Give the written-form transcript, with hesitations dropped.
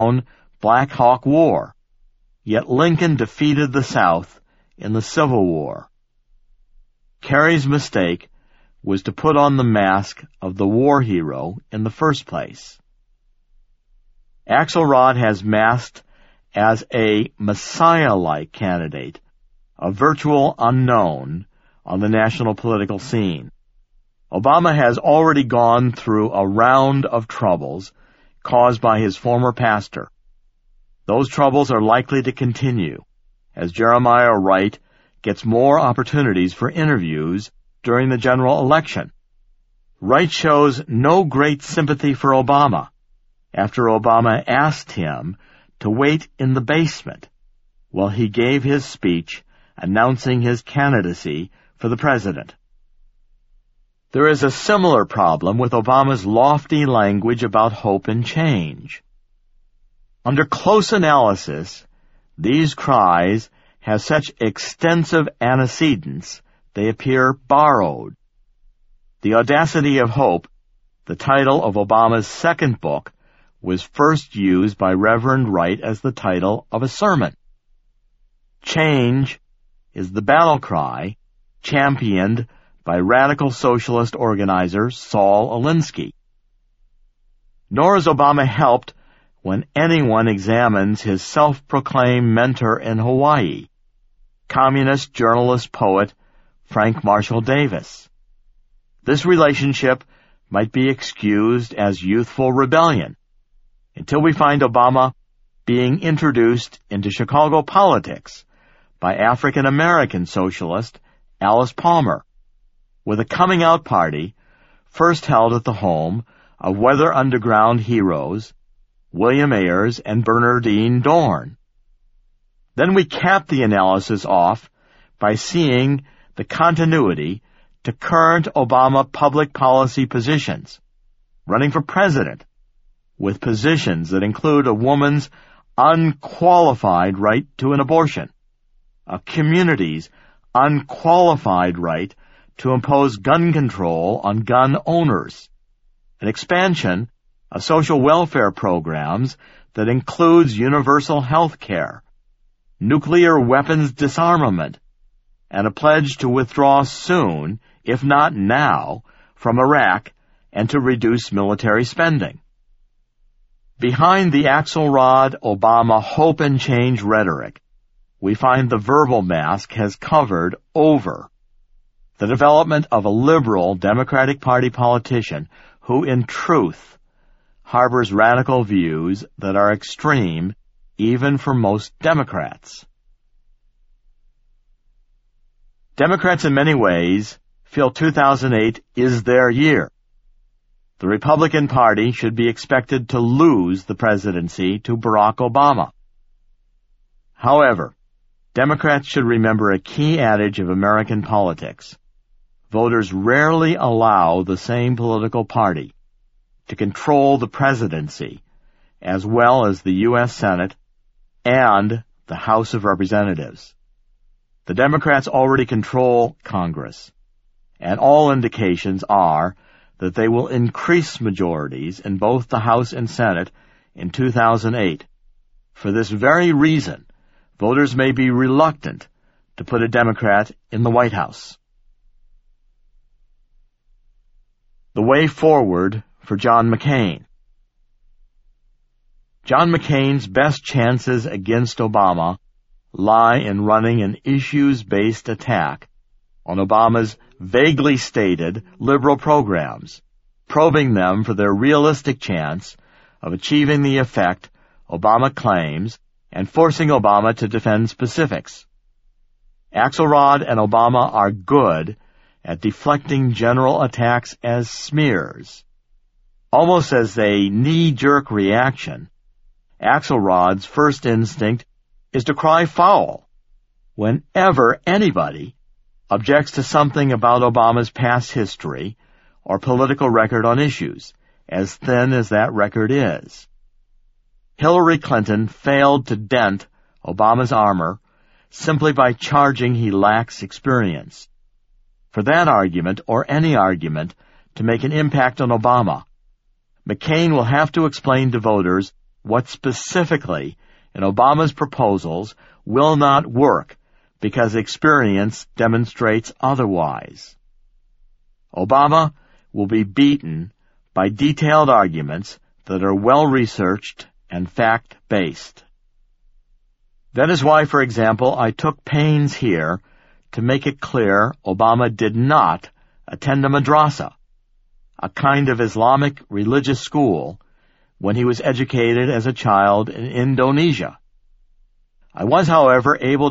Black Hawk War, yet Lincoln defeated the South in the Civil War. Kerry's mistake was to put on the mask of the war hero in the first place. Axelrod has masked as a Messiah-like candidate, a virtual unknown on the national political scene. Obama has already gone through a round of troubles caused by his former pastor. Those troubles are likely to continue as Jeremiah Wright gets more opportunities for interviews during the general election. Wright shows no great sympathy for Obama after Obama asked him to wait in the basement while he gave his speech announcing his candidacy for the president. There is a similar problem with Obama's lofty language about hope and change. Under close analysis, these cries have such extensive antecedents they appear borrowed. The Audacity of Hope, the title of Obama's second book, was first used by Reverend Wright as the title of a sermon. Change is the battle cry championed by radical socialist organizer Saul Alinsky. Nor is Obama helped when anyone examines his self-proclaimed mentor in Hawaii, communist journalist poet Frank Marshall Davis. This relationship might be excused as youthful rebellion until we find Obama being introduced into Chicago politics by African-American socialist Alice Palmer, with a coming-out party first held at the home of Weather Underground heroes William Ayers and Bernardine Dorn. Then we cap the analysis off by seeing the continuity to current Obama public policy positions, running for president, with positions that include a woman's unqualified right to an abortion, a community's unqualified right to impose gun control on gun owners, an expansion of social welfare programs that includes universal health care, nuclear weapons disarmament, and a pledge to withdraw soon, if not now, from Iraq and to reduce military spending. Behind the Axelrod Obama hope and change rhetoric, we find the verbal mask has covered over the development of a liberal Democratic Party politician who, in truth, harbors radical views that are extreme even for most Democrats. Democrats in many ways feel 2008 is their year. The Republican Party should be expected to lose the presidency to Barack Obama. However, Democrats should remember a key adage of American politics. Voters rarely allow the same political party to control the presidency as well as the U.S. Senate and the House of Representatives. The Democrats already control Congress, and all indications are that they will increase majorities in both the House and Senate in 2008. For this very reason, voters may be reluctant to put a Democrat in the White House. The way forward for John McCain. John McCain's best chances against Obama lie in running an issues-based attack on Obama's vaguely stated liberal programs, probing them for their realistic chance of achieving the effect Obama claims and forcing Obama to defend specifics. Axelrod and Obama are good at deflecting general attacks as smears. Almost as a knee-jerk reaction, Axelrod's first instinct is to cry foul whenever anybody objects to something about Obama's past history or political record on issues, as thin as that record is. Hillary Clinton failed to dent Obama's armor simply by charging he lacks experience. For that argument, or any argument, to make an impact on Obama, McCain will have to explain to voters what specifically in Obama's proposals will not work because experience demonstrates otherwise. Obama will be beaten by detailed arguments that are well-researched and fact-based. That is why, for example, I took pains here to make it clear Obama did not attend a madrasa, a kind of Islamic religious school, when he was educated as a child in Indonesia. I was, however, able